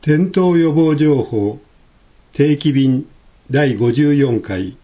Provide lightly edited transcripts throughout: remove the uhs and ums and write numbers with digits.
転倒予防情報定期便第54回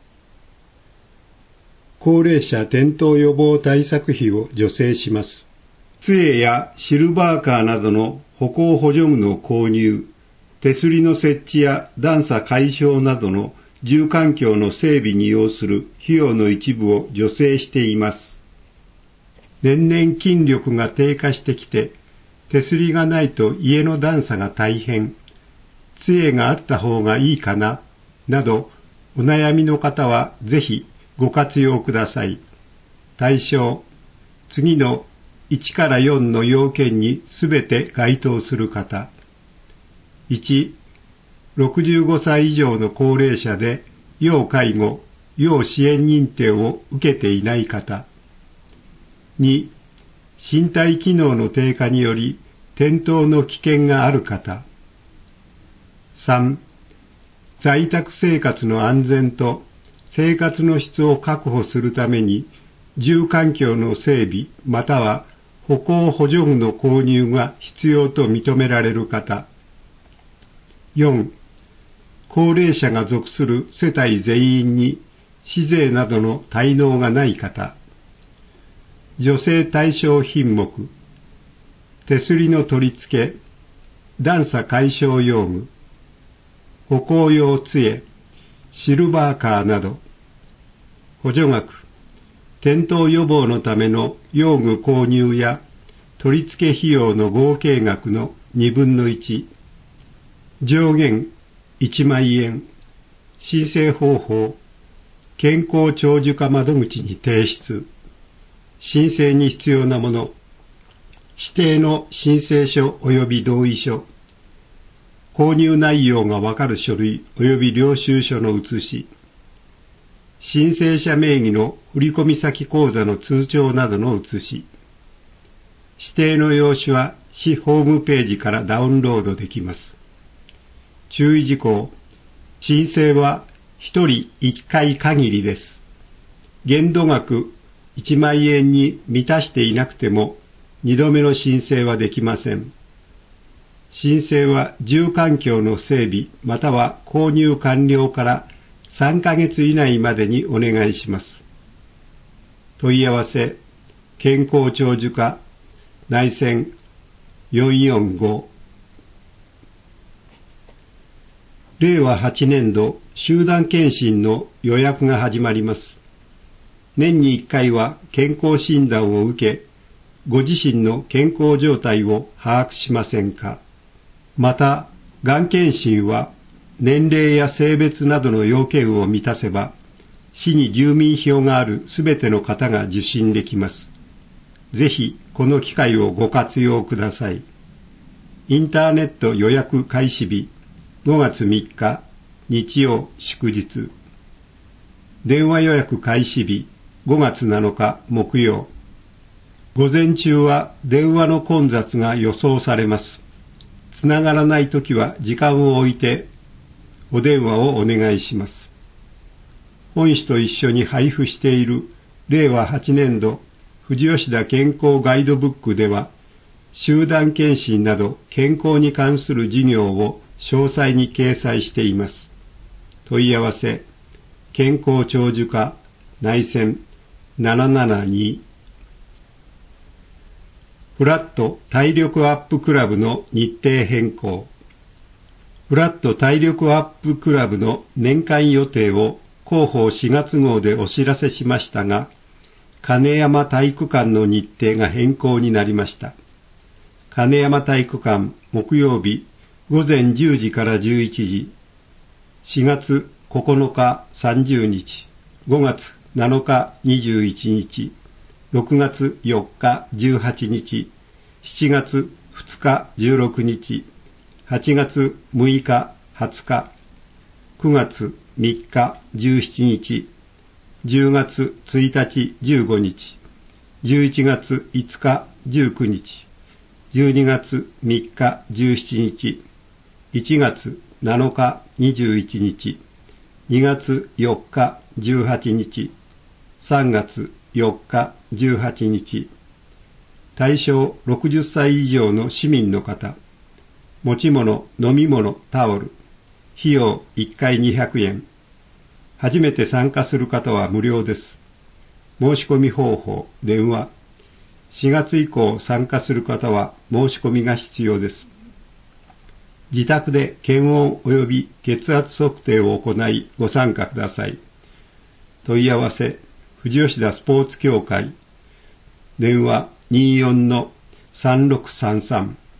高齢者転倒予防対策費を助成します。杖やシルバーカーなどの歩行補助具の購入、手すりの設置や段差解消などの住環境の整備に要する費用の一部を助成しています。年々筋力が低下してきて、手すりがないと家の段差が大変、杖があった方がいいかな、などお悩みの方はぜひご活用ください。対象、次の1から4の要件にすべて該当する方。1、65歳以上の高齢者で要介護、要支援認定を受けていない方。2、身体機能の低下により転倒の危険がある方。3、在宅生活の安全と生活の質を確保するために住環境の整備または歩行補助具の購入が必要と認められる方。4、高齢者が属する世帯全員に市税などの滞納がない方。助成対象品目、手すりの取り付け、段差解消用具、歩行用杖、シルバーカーなど、補助額、転倒予防のための用具購入や取り付け費用の合計額の2分の1、上限1万円、申請方法、健康長寿化窓口に提出、申請に必要なもの、指定の申請書及び同意書、購入内容がわかる書類及び領収書の写し、申請者名義の振込先口座の通帳などの写し、指定の用紙は市ホームページからダウンロードできます。注意事項、申請は1人1回限りです。限度額1万円に満たしていなくても2度目の申請はできません。申請は住環境の整備または購入完了から3ヶ月以内までにお願いします。問い合わせ、健康長寿課、内線445。令和8年度集団検診の予約が始まります。年に1回は健康診断を受け、ご自身の健康状態を把握しませんか。また、がん検診は年齢や性別などの要件を満たせば、市に住民票があるすべての方が受診できます。ぜひこの機会をご活用ください。インターネット予約開始日5月3日日曜祝日。電話予約開始日5月7日木曜。午前中は電話の混雑が予想されます。つながらないときは時間を置いてお電話をお願いします。本紙と一緒に配布している令和8年度富士吉田健康ガイドブックでは集団検診など健康に関する事業を詳細に掲載しています。問い合わせ、健康長寿課内線772。フラット体力アップクラブの日程変更。フラット体力アップクラブの年間予定を広報4月号でお知らせしましたが、金山体育館の日程が変更になりました。金山体育館木曜日午前10時から11時、4月9日30日、5月7日21日、6月4日18日、7月2日16日、8月6日20日、9月3日17日、10月1日15日、11月5日19日、12月3日17日、1月7日21日、2月4日18日、3月4日18日、対象60歳以上の市民の方、 持ち物、飲み物、タオル。費用1回200円。初めて参加する方は無料です。申し込み方法、電話。4月以降参加する方は申し込みが必要です。自宅で検温及び血圧測定を行いご参加ください。問い合わせ、富士吉田スポーツ協会。電話24-3633